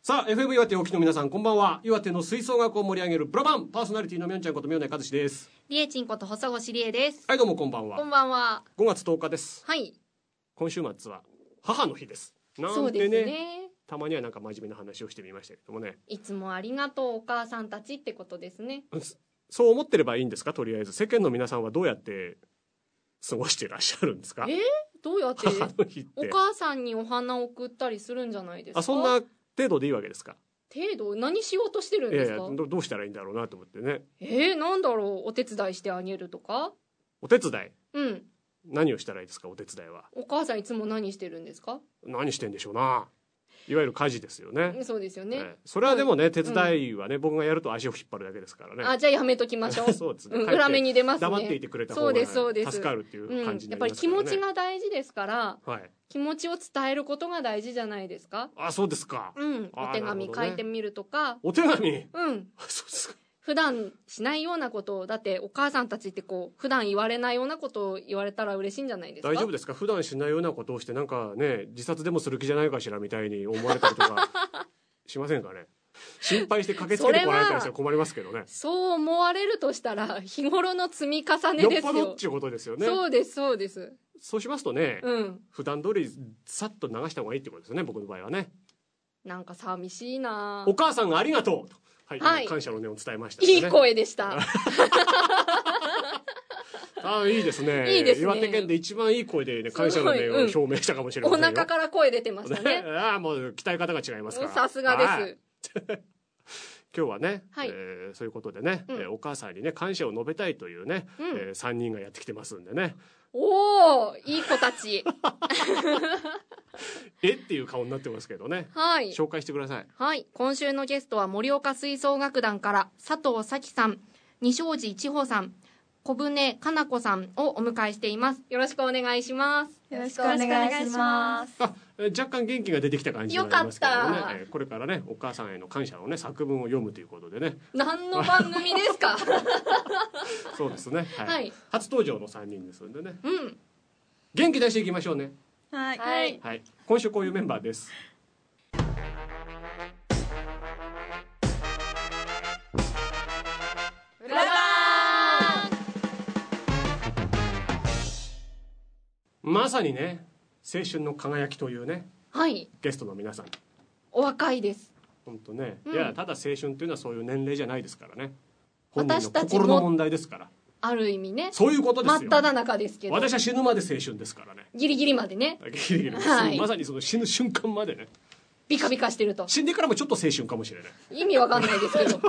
さあ FM 岩手お聞きの皆さんこんばんは。岩手の吹奏楽を盛り上げるブラバンパーソナリティのみょんちゃんことみょんねかずしです。 りえちんこと細越りえです。 はいどうもこんばんは。 こんばんは。 5月10日です。 はい。 今週末は母の日ですなんてね。 そうですね。 たまにはなんか真面目な話をしてみましたけどもね。 いつもありがとうお母さんたちってことですね。 そう思ってればいいんですか。とりあえず世間の皆さんはどうやって過ごしていらっしゃるんですか。 どうやって母の日ってお母さんにお花を送ったりするんじゃないですか。 そんな程度でいいわけですか。 程度何しようとしてるんですか。 どうしたらいいんだろうなと思ってね。 なんだろう。お手伝いしてあげるとか。 お手伝い。何をしたらいいですか。お手伝いは。 お母さんいつも何してるんですか。 何してんでしょうな。いわゆる家事ですよね。 そうですよね。 それはでもね、手伝いはね、僕がやると足を引っ張るだけですからね。 じゃあやめときましょう。 そうですね。 裏目に出ますね。 黙っていてくれた方が助かるっていう感じになりますからね。 やっぱり気持ちが大事ですから、 はい、 気持ちを伝えることが大事じゃないですか。 そうですか。 お手紙書いてみるとか。 お手紙。 そうですか。普段しないようなことを、だってお母さんたちってこう普段言われないようなことを言われたら嬉しいんじゃないですか。 大丈夫ですか。普段しないようなことをしてなんかね、自殺でもする気じゃないかしらみたいに思われたりとかしませんかね。心配して駆けつけてこられたりしたら困りますけどね。 そう思われるとしたら日頃の積み重ねですよ。 よっぽどっていうことですよね。 そうですそうです。 そうしますとね、普段通りさっと流した方がいいってことですよね。僕の場合はね。 なんか寂しいな。 お母さんがありがとうと、はい、感謝の念を伝えました、ね。 いい声でした。 いいですね。 いいですね。 岩手県で一番いい声でね、感謝の念を表明したかもしれませんよ。 お腹から声出てましたね。 もう鍛え方が違いますから。 さすがです。 今日はね、そういうことでね、お母さんにね感謝を述べたいというね、3人がやってきてますんでね。 おお、いい子たち。 っていう顔になってますけどね。 はい。 紹介してください。 はい。今週のゲストは盛岡吹奏楽団から佐藤咲さん、西大路千穂さん、小舟かな子さんをお迎えしています。よろしくお願いします。 よろしくお願いします。 若干元気が出てきた感じになりますけどね。 よかった。 これからねお母さんへの感謝のね作文を読むということでね。 何の番組ですか。 そうですね。 はい。 初登場の3人ですんでね。元気出していきましょうね。 はい。 はい。今週こういうメンバーです。まさにね青春の輝きというね、ゲストの皆さんお若いです。 本当ね、いやただ青春というのはそういう年齢じゃないですからね。本人の心の問題ですから。 ある意味ね。 そういうことですよ。 真っ只中ですけど。 私は死ぬまで青春ですからね。 ギリギリまでね。 ギリギリ、まさにその死ぬ瞬間までね。 ビカビカしてると。 死んでからもちょっと青春かもしれない。 意味わかんないですけど。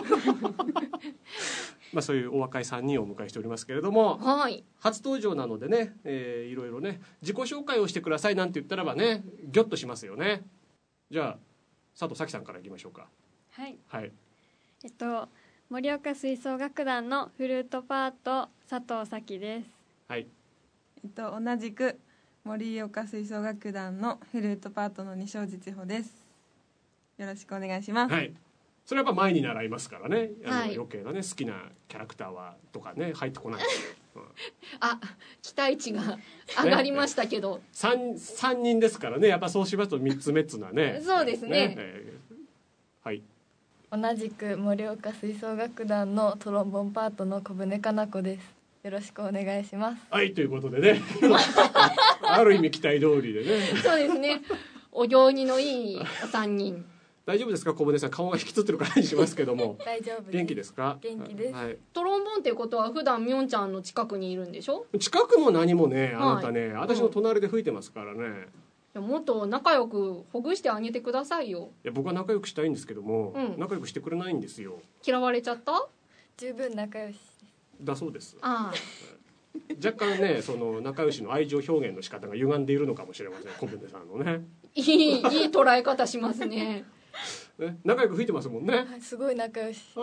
そういうお若い3人をお迎えしておりますけれども、初登場なのでね、いろいろね自己紹介をしてくださいなんて言ったらばねギョッとしますよね。じゃあ佐藤咲さんからいきましょうか。 はい。盛岡吹奏楽団のフルートパート佐藤咲です。 はい。 同じく盛岡吹奏楽団のフルートパートの西大路千穂です。よろしくお願いします。 はい。それはやっぱ前に習いますからね。余計なね好きなキャラクターはとかね入ってこない。 期待値が上がりましたけど。 3人ですからね。やっぱそうしますと3つ目っつなね。 そうですね。 はい。 同じく盛岡吹奏楽団のトロンボンパートの小舟かな子です。よろしくお願いします。 はい、ということでねある意味期待通りでね。 そうですね。お行儀のいいお3人。 大丈夫ですか小舟さん。顔が引きつってる感じしますけども。 大丈夫です。 元気ですか。 元気です、 トロンボンっていうことは普段みょんちゃんの近くにいるんでしょ。 近くも何もね、あなたね、私の隣で吹いてますからね。 もっと仲良くほぐしてあげてくださいよ。 いや僕は仲良くしたいんですけども、仲良くしてくれないんですよ。 嫌われちゃった。 十分仲良しだそうです。若干ねその仲良しの愛情表現の仕方が歪んでいるのかもしれません小舟さんのね。いい捉え方しますね。 仲良く吹いてますもんね。 すごい仲良し。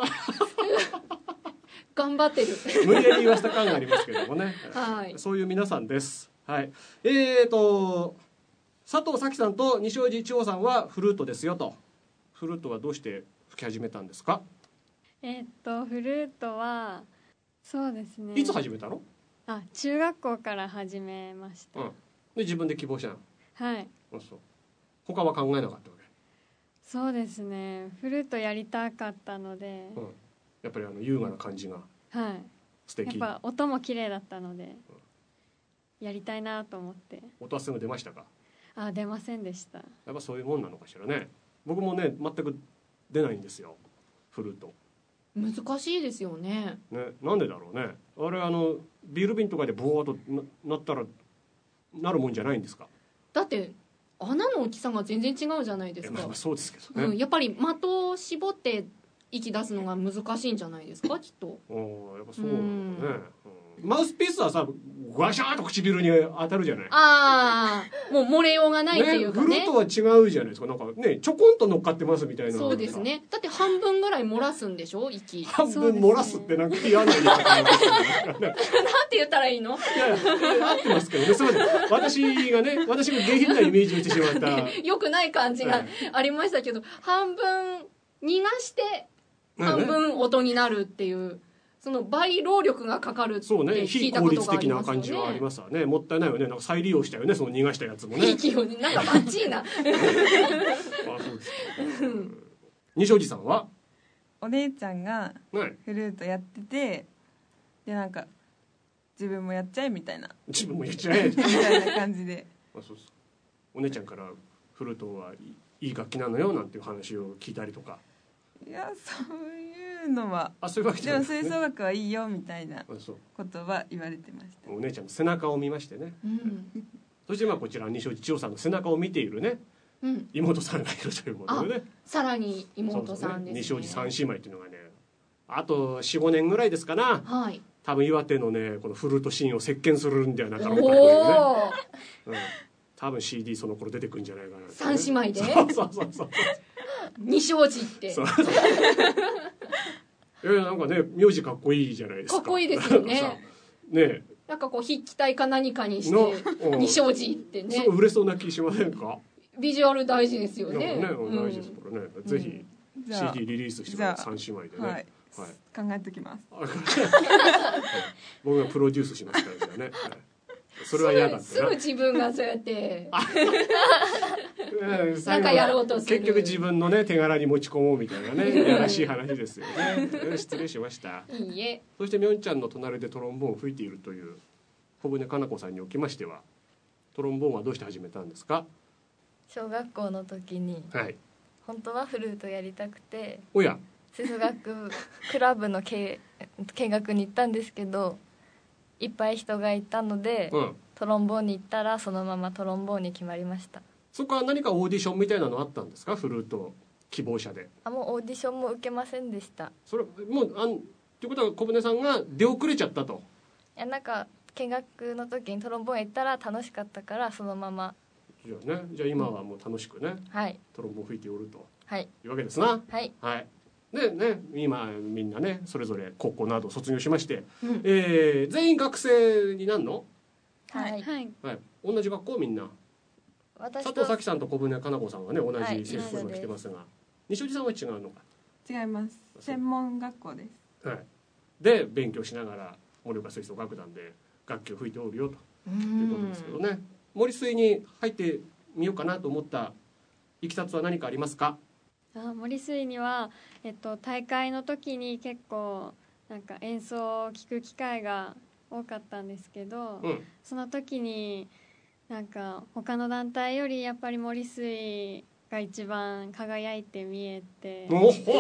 頑張ってる。 無理やり言わせた感がありますけどもね。そういう皆さんです。はい。佐藤咲さんと西大路千穂さんはフルートですよと。フルートはどうして吹き始めたんですか。 フルートはそうですね。 いつ始めたの。 中学校から始めました。 で自分で希望したの。 はい。 そう。他は考えなかったわけ。 そうですね、フルートやりたかったので、 やっぱり優雅な感じが素敵。 やっぱ音も綺麗だったので、やりたいなと思って。 音はすぐ出ましたか？ 出ませんでした。 やっぱそういうもんなのかしらね。僕もね全く出ないんですよ、フルート。 難しいですよね。 なんでだろうね。あれビール瓶とかでボーっとなったらなるもんじゃないんですか？ だって穴の大きさが全然違うじゃないですか。 そうですけどね、 やっぱり的を絞って息出すのが難しいんじゃないですか、きっと。 やっぱそうなのね、マウスピースはさガシャーと唇に当たるじゃない。 もう漏れようがないっていうかね。 フルートは違うじゃないですか。なんかねちょこんと乗っかってますみたいな。 そうですね。だって半分ぐらい漏らすんでしょ、息。 半分漏らすってなんか嫌な言い方なんですよね。 なんて言ったらいいの？ いや合ってますけどね。すみません。私が下品なイメージをしてしまった。 良くない感じがありましたけど、半分逃がして半分音になるっていう。その倍労力がかかるって聞いたことがありますよね。非効率的な感じはありますわね。もったいないよね。なんか再利用したよね、その逃がしたやつもね。 息をね、なんかバッチリな。そうです西尾路さんはお姉ちゃんがフルートやってて、でなんか自分もやっちゃえみたいな。 自分もやっちゃえみたいな感じで。 そうそう。お姉ちゃんからフルートはいい楽器なのよなんていう話を聞いたりとか。 いや、そういうのはそういうわけじゃないですね。 でも吹奏楽はいいよみたいなことは言われてました。 お姉ちゃんの背中を見ましてね、そしてこちら西尾千代さんの背中を見ているね、妹さんがいるということでね。 さらに妹さんですね。 西尾路三姉妹っていうのがね、あと 4,5 年ぐらいですかな、多分岩手のねこのフルートシーンを席巻するんではなかろうかというね、多分 CD その頃出てくるんじゃないかな、 三姉妹で。 そう西尾路ってなんかね名字かっこいいじゃないですか。 かっこいいですよね。 ね、 なんかこう筆記体か何かにして西尾路ってね、 売れそうな気しませんか？ ビジュアル大事ですよね。 大事ですからね。ぜひ CD リリースしてください。三姉妹でね。 考えておきます。 僕がプロデュースしますからじゃね。それは嫌だってすぐ自分がそうやってなんかやろうとする。 結局自分のね手柄に持ち込もうみたいなねやらしい話ですよね。失礼しました。 いいえ。 そしてみょんちゃんの隣でトロンボーンを吹いているという小舟かな子さんにおきましては、トロンボーンはどうして始めたんですか？ 小学校の時に、本当はフルートやりたくて、吹奏楽クラブの見学に行ったんですけど、いっぱい人がいたので、トロンボーンに行ったらそのままトロンボーンに決まりました。 そこは何かオーディションみたいなのあったんですか？フルート希望者で。 もうオーディションも受けませんでした。 それもうということは小舟さんが出遅れちゃったと。 いや、なんか見学の時にトロンボーン行ったら楽しかったからそのまま。 じゃあ今はもう楽しくね、トロンボーン吹いておると、いうわけですな。でね、今みんなねそれぞれ高校など卒業しまして、全員学生になるの？同じ学校みんな。佐藤咲さんと小舟かな子さんはね同じ制服を着てますが、西尾路さんは違うのか？ 違います。専門学校です。 で勉強しながら盛岡吹奏楽団で楽器を吹いておるよということですけどね。森吹に入ってみようかなと思ったいきさつは何かありますか？ 森吹には、大会の時に結構なんか演奏を聴く機会が多かったんですけど、その時になんか他の団体よりやっぱり森吹が一番輝いて見えて、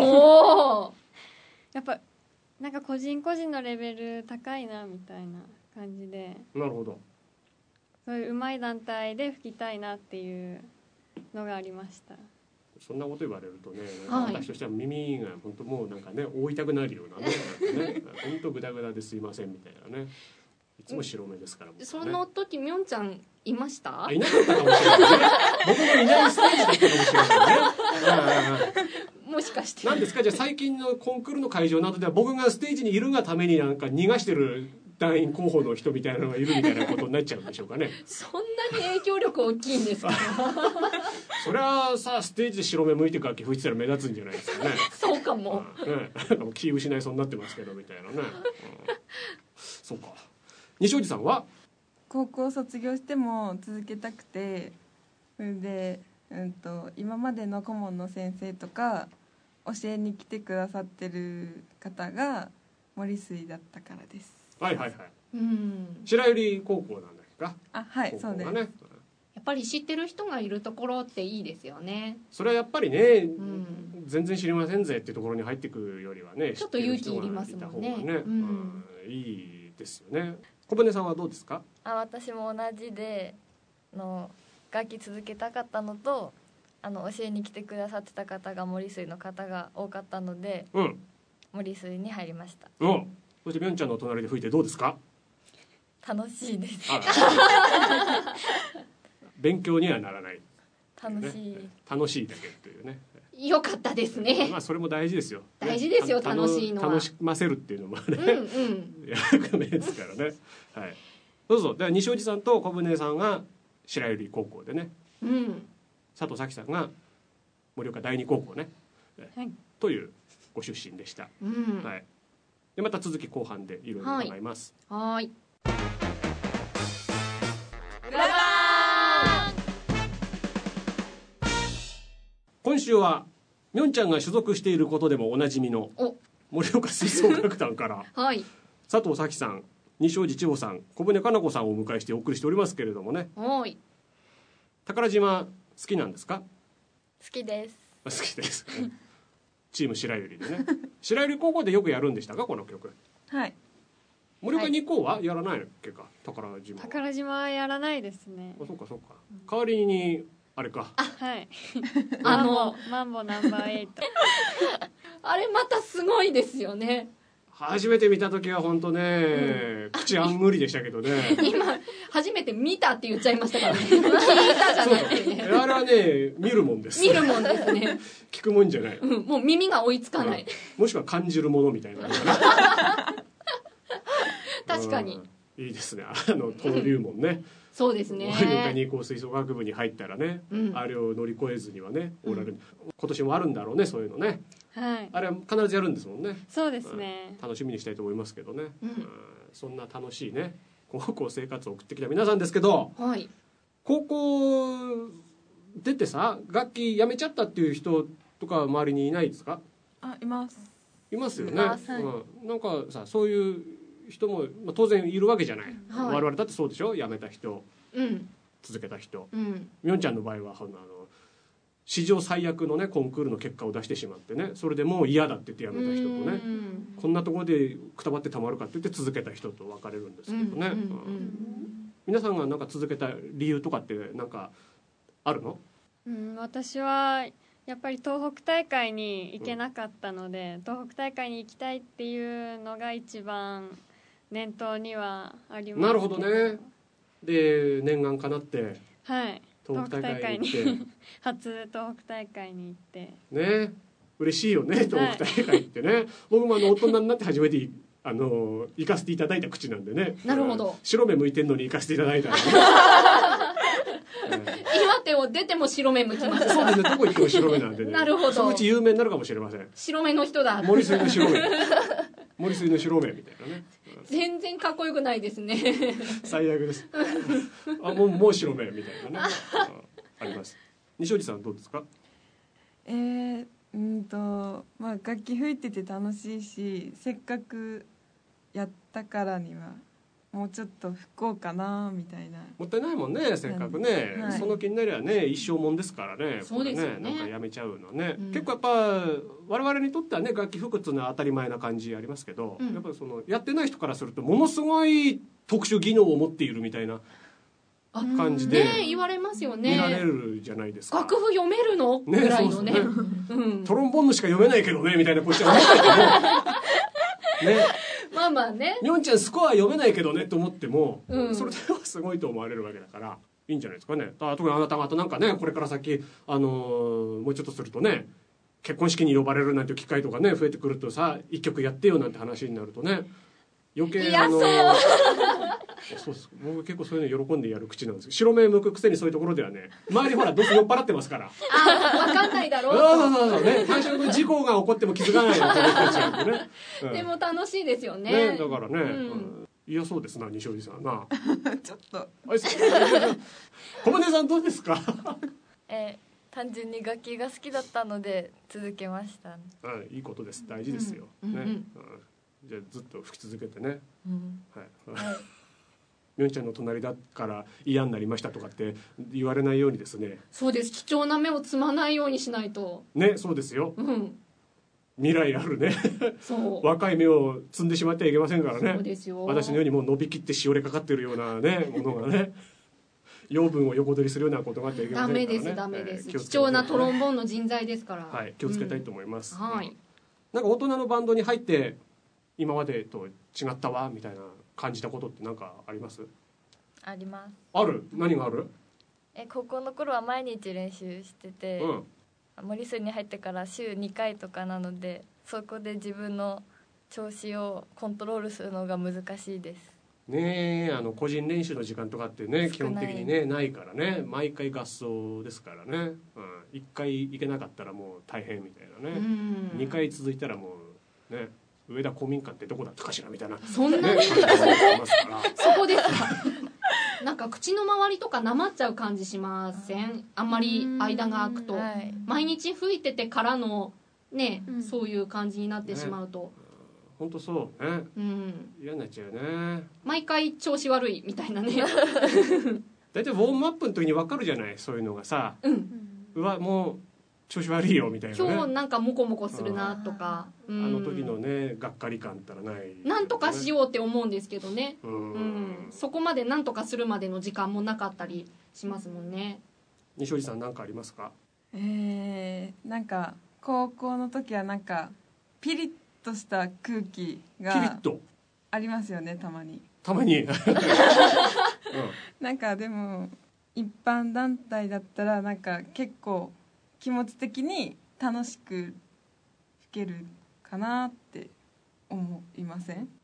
やっぱなんか個人個人のレベル高いなみたいな感じで、 なるほど、 そういう上手い団体で吹きたいなっていうのがありました。 そんなこと言われるとね、私としては耳が本当もうなんかね覆いたくなるようなね本当グダグダですいませんみたいなね、いつも白目ですから、 その時みょんちゃんいました？ いなかったかもしれないね。僕もいないステージだったかもしれないね。 もしかして何ですか？じゃあ最近のコンクールの会場などでは僕がステージにいるがためになんか逃がしてる団員候補の人みたいなのがいるみたいなことになっちゃうんでしょうかね。 そんなに影響力大きいんですか？ それはさ、ステージで白目向いて楽器吹いてたら目立つんじゃないですかね。 そうかも、 気失いそうになってますけどみたいなね、そうか。西尾路さんは高校卒業しても続けたくて、それで今までの顧問の先生とか教えに来てくださってる方が森水だったからです。 はいはいはい。白百合高校なんだっけか。 はい、そうです。 やっぱり知ってる人がいるところっていいですよね。 それはやっぱりね、全然知りませんぜっていうところに入ってくるよりはね、 ちょっと勇気いりますもんね。 いいですよね。小舟さんはどうですか？ 私も同じで楽器続けたかったのと教えに来てくださってた方が森水の方が多かったので、森水に入りました。 そしてみょんちゃんの隣で吹いてどうですか？ 楽しいです。 勉強にはならない、 楽しいだけというね。 よかったですね。 それも大事ですよ。 大事ですよ、楽しいのは。 楽しませるっていうのもね、役目ですからね。はい。どうぞ。では西尾路さんと小舟さんが白百合高校でね、佐藤咲さんが盛岡第二高校ね、というご出身でした。はい。でまた続き後半でいろいろ伺います。 はい。 今週はみょんちゃんが所属していることでもおなじみの盛岡吹奏楽団から、佐藤咲さん、西尾路千穂さん、小舟かな子さんをお迎えしてお送りしておりますけれどもね。宝島好きなんですか？ 好きです。 好きです。チーム白百合でね。白百合高校でよくやるんでしたか、この曲？ はい。 盛岡2校はやらないっけか、宝島。 宝島はやらないですね。 そうかそうか。代わりにあれか。 はい。マンボナンバー8。 あれまたすごいですよね。 初めて見た時は本当ね、口あんぐりでしたけどね。 今初めて見たって言っちゃいましたからね。聞いたじゃなくてね。 あれはね、見るもんです。 見るもんですね。 聞くもんじゃない。 もう耳が追いつかない。 もしくは感じるものみたいな。 確かに。 いいですね。登竜門ね。 そうですね。 盛岡二高吹奏楽部に入ったらね、あれを乗り越えずにはね、今年もあるんだろうね、そういうのね。 はい。 あれは必ずやるんですもんね。 そうですね。 楽しみにしたいと思いますけどね。そんな楽しいね、高校生活を送ってきた皆さんですけど、高校出てさ、楽器やめちゃったっていう人とか周りにいないですか？ います。 いますよね。なんかさ、そういう人も当然いるわけじゃない。我々だってそうでしょ。辞めた人、続けた人。みょんちゃんの場合は史上最悪のねコンクールの結果を出してしまってね、それでもう嫌だって言って辞めた人とね、こんなところでくたばってたまるかって言って続けた人と分かれるんですけどね。皆さんがなんか続けた理由とかってなんかあるの？ 私はやっぱり東北大会に行けなかったので、東北大会に行きたいっていうのが一番念頭にはあります。 なるほどね。で念願かなって、 東北大会に初東北大会に行ってね、嬉しいよね、東北大会ってね。僕も大人になって初めて行かせていただいた口なんでね。 なるほど。 白目向いてんのに行かせていただいたんで、 岩手を出ても白目向きます。 そうですね、どこ行っても白目なんでね。 なるほど。 そのうち有名になるかもしれません。 白目の人だ。 森水の白目。森水の白目みたいなね。 全然かっこよくないですね。 最悪です。もう白目みたいなね。あります。西尾路さんどうですか？ 楽器吹いてて楽しいし、せっかくやったからにはもうちょっと吹こうかなみたいな。 もったいないもんね、せっかくね、その気になりゃね、一生もんですからね。 そうですよね。 なんかやめちゃうのね、結構やっぱ我々にとってはね、楽器吹くっていうのは当たり前な感じありますけど、やっぱやってない人からするとものすごい特殊技能を持っているみたいな感じで言われますよね。 見られるじゃないですか。 楽譜読めるのぐらいのね。 トロンボーンのしか読めないけどねみたいなこっちは思ったけどね。 まあね。 みょんちゃんスコア読めないけどねと思っても、それではすごいと思われるわけだからいいんじゃないですかね。特にあなた方なんかね、これから先もうちょっとするとね、結婚式に呼ばれるなんていう機会とかね増えてくるとさ、一曲やってよなんて話になるとね、余計そうです。僕結構そういうの喜んでやる口なんですけど、白目向くくせにそういうところではね、周りほらどうせ酔っ払ってますから。 分かんないだろう。 そうね。最初の事故が起こっても気づかないのと思ってちゃうんでね。 でも楽しいですよね。 だからね、嫌そうですな、西尾路さんな。 ちょっと。 小舟さんどうですか？ 単純に楽器が好きだったので続けました。 いいことです。大事ですよ、ね。じゃあずっと吹き続けてね。はい。みょんちゃんの隣だから嫌になりましたとかって言われないようにですね。 そうです。貴重な目を摘まないようにしないと。 ね、そうですよ。未来あるね。 そう。 若い芽を摘んでしまってはいけませんからね。 そうですよ。 私のようにもう伸びきってしおれかかってるようなねものがね。養分を横取りするようなことがあってはいけませんからね。 ダメです。貴重なトロンボーンの人材ですから。 はい、気をつけたいと思います。 はい。 なんか大人のバンドに入って今までと違ったわみたいな感じたことって何かあります？ あります。 ある？何がある？ 高校の頃は毎日練習してて、森水に入ってから週2回とかなので、そこで自分の調子をコントロールするのが難しいです。 ねえ、個人練習の時間とかってね基本的にねないからね、毎回合奏ですからね、1回行けなかったらもう大変みたいなね、2回続いたらもうね上田公民館ってどこだったかしらみたいな、 そんなに、ね、そこですか。なんか口の周りとかなまっちゃう感じしません？あんまり間が空くと、毎日吹いててからのね、そういう感じになってしまうと、 本当そうね、嫌になっちゃうね。 毎回調子悪いみたいなね。 大体ウォームアップの時に分かるじゃない、そういうのがさ、うわもう調子悪いよみたいなね、 今日なんかモコモコするなとか、 あの時のねがっかり感ったらない、ね、 なんとかしようって思うんですけどね、そこまでなんとかするまでの時間もなかったりしますもんね。 西尾さん何かありますか？ なんか高校の時はなんかピリッとした空気がありますよね、たまに。なんかでも一般団体だったらなんか結構気持ち的に楽しく吹けるかなって思いません？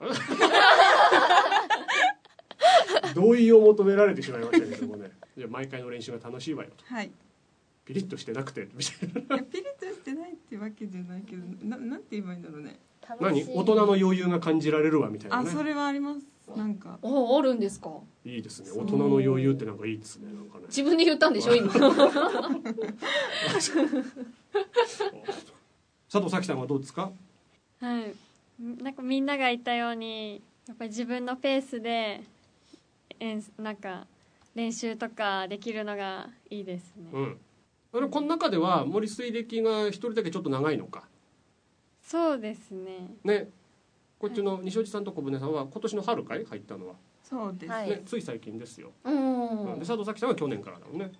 同意を求められてしまいましたけどもね。じゃあ毎回の練習が楽しいわよと。 はい。 ピリッとしてなくてみたいな。 ピリッとしてないってわけじゃないけど、なんて言えばいいんだろうね。 何？大人の余裕が感じられるわみたいなね。 それはあります。なんか。 あるんですか。 いいですね。大人の余裕ってなんかいいですね。なんかね。 自分で言ったんでしょ今。 佐藤咲さんはどうですか？ はい。なんかみんなが言ったように、やっぱり自分のペースでなんか練習とかできるのがいいですね。 この中では森水歴が一人だけちょっと長いのか。 そうですね。 ね、こっちの西尾さんと小舟さんは今年の春かい入ったのは。 そうですね、つい最近ですよ。で佐藤咲さんは去年からだもんね。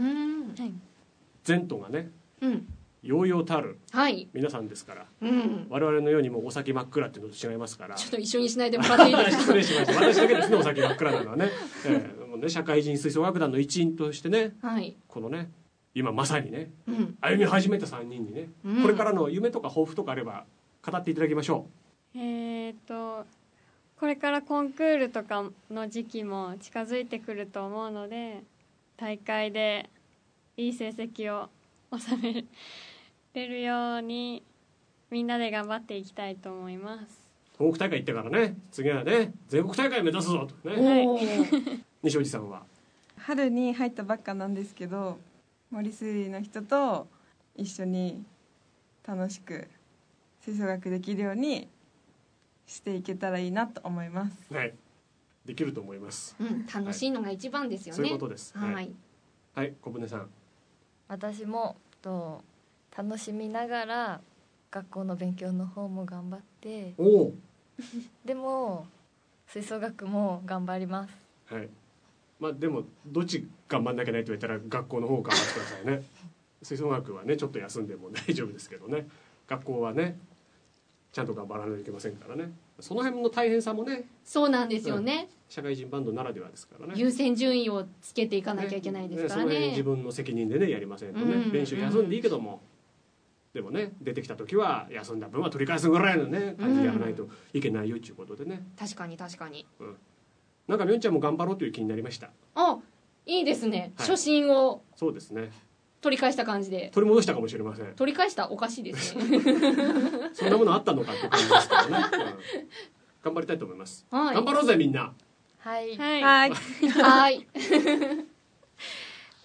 前途がね、ようようたる皆さんですから、我々のようにもお先真っ暗っていうのと違いますから。 ちょっと一緒にしないでもらっていいですか？ 失礼しました。私だけですね、お先真っ暗なのはね。もうね、社会人吹奏楽団の一員としてね、このね今まさにね、歩み始めた3人にね、これからの夢とか抱負とかあれば語っていただきましょう。 これからコンクールとかの時期も近づいてくると思うので、大会でいい成績を収めれるようにみんなで頑張っていきたいと思います。 東北大会行ってからね、次はね全国大会目指すぞとね。西尾さんは春に入ったばっかなんですけど、森水の人と一緒に楽しく吹奏楽できるようにしていけたらいいなと思います。 はい、できると思います。 楽しいのが一番ですよね。 そういうことです。はい、小舟さん。 私も楽しみながら学校の勉強の方も頑張って、でも吹奏楽も頑張ります。 はい。まあでもどっち頑張んなきゃないと言ったら学校の方頑張ってくださいね。吹奏楽はねちょっと休んでも大丈夫ですけどね、学校はねちゃんと頑張らないといけませんからね。その辺の大変さもね。 そうなんですよね。 社会人バンドならではですからね。 優先順位をつけていかなきゃいけないですからね。 その辺自分の責任でねやりませんとね。練習休んでいいけども、でもね出てきた時は休んだ分は取り返すぐらいのね感じでやらないといけないよっていうことでね。 確かに確かに。 なんかみょんちゃんも頑張ろうという気になりました。 いいですね。初心を。 そうですね。 取り返した感じで。 取り戻したかもしれません。 取り返したおかしいですね。 そんなものあったのかって感じですけどね。頑張りたいと思います。頑張ろうぜみんな。 はい。 はい。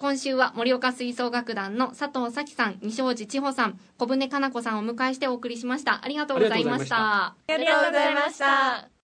今週は盛岡吹奏楽団の佐藤咲さん、西大路千穂さん、小舟かな子さんをお迎えしてお送りしました。ありがとうございました。 ありがとうございました。